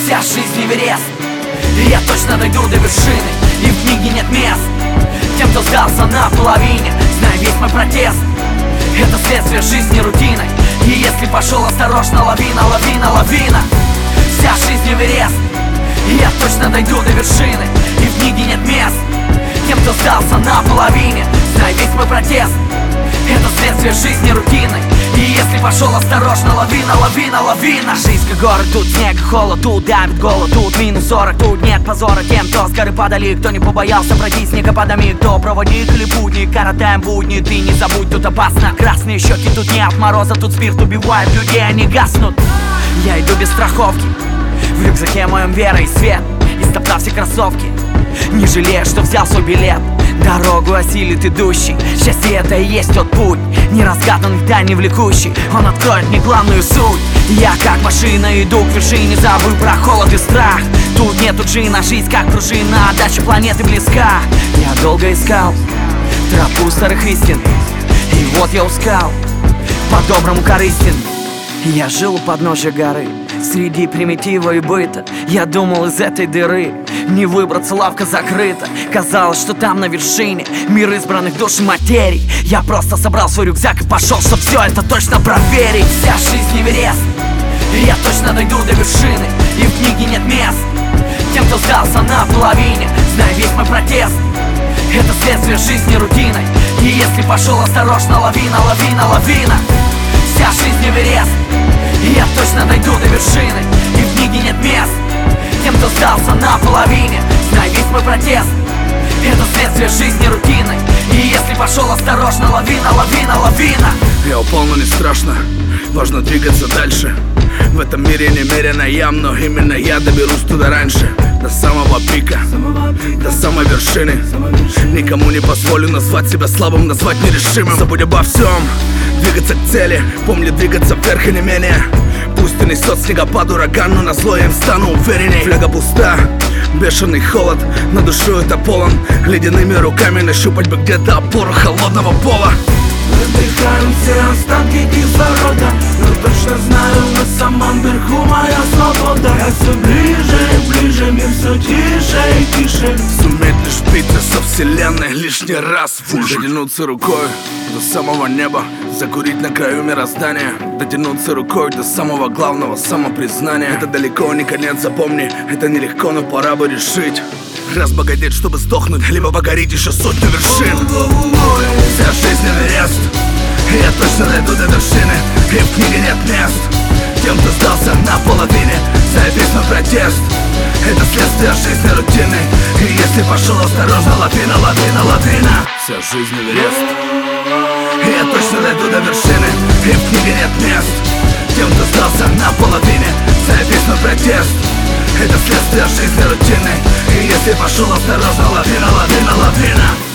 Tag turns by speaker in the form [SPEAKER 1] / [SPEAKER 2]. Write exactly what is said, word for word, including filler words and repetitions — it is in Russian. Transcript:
[SPEAKER 1] Вся жизнь Эверест, и я точно дойду до вершины. И в книге нет мест тем, кто сдался наполовине. Знай весь мой протест, это следствие жизни рутиной. И если пошел, осторожно, лавина, лавина, лавина. Вся жизнь Эверест, и я точно дойду до вершины. И в книге нет мест тем, кто сдался наполовине. Знай весь мой протест, это следствие жизни рутиной. И если пошел, осторожно, лавина, лавина, лавина. Жизнь как город, тут снег и холод, тут давит голод, тут минус сорок, тут нет позора тем, кто с горы падали, кто не побоялся пройти снегопадами, кто проводник или путник, коротаем будни, ты не забудь, тут опасно. Красные щеки, тут нет мороза, тут спирт убивает людей, они гаснут. Я иду без страховки, в рюкзаке моем вера и свет, истоптав все кроссовки, не жалея, что взял свой билет. Дорогу осилит идущий, счастье это и есть тот путь, неразгаданный, да не влекущий. Он откроет мне главную суть. Я как машина иду к вершине, забыл про холод и страх. Тут нету джина, жизнь как пружина, дача планеты близка. Я долго искал тропу старых истин, и вот я ускал, по-доброму корыстен. Я жил у подножия горы, среди примитива и быта. Я думал, из этой дыры не выбраться, лавка закрыта. Казалось, что там на вершине мир избранных душ и материй. Я просто собрал свой рюкзак и пошел, чтоб все это точно проверить. Вся жизнь Эверест, и я точно дойду до вершины. И в книге нет мест тем, кто сдался наполовине. Знай весь мой протест, это следствие жизни рутиной. И если пошел, осторожно, лавина, лавина, лавина. Вся жизнь Эверест, и я точно дойду до вершины. И в книге нет мест тем, кто сдался наполовине. Знай весь мой протест, это следствие жизни рутиной. И если пошел, осторожно, лавина, лавина, лавина.
[SPEAKER 2] Я упал, но не страшно, важно двигаться дальше. В этом мире немерено ям, но именно я доберусь туда раньше. До самого пика, до самой вершины. Никому не позволю назвать себя слабым, назвать нерешимым. Забудь обо всем, двигаться к цели, помни двигаться вверх и не менее. Пусть и несет снегопад, ураган, но назло я им стану уверенней. Фляга пуста, бешеный холод, на душу это полон. Ледяными руками нащупать бы где-то опору холодного пола.
[SPEAKER 3] Выдыхаем все остатки кислорода, но точно знаю, на самом верху моя свобода. Я все ближе и ближе, мир все тише и тише.
[SPEAKER 2] Суметь лишь биться со вселенной лишний раз выжить. Дотянуться рукой до самого неба, закурить на краю мироздания. Дотянуться рукой до самого главного, самопризнания. Это далеко не конец, запомни, это нелегко, но пора бы решить. Разбогатеть, чтобы сдохнуть, либо погореть еще сотню вершин. Вся жизнь Эверест, и я точно дойду до вершины. И в книге нет мест тем, кто сдался наполовине. Знай весь мой протест, это следствие жизни рутины. И если пошел, осторожно, лавина, лавина, лавина. Вся жизнь Эверест, и я точно дойду до вершины. И в книге нет мест тем, кто сдался наполовине. Знай весь мой протест, это следствие жизни рутины. И если пошел, осторожно, лавина, лавина, лавина.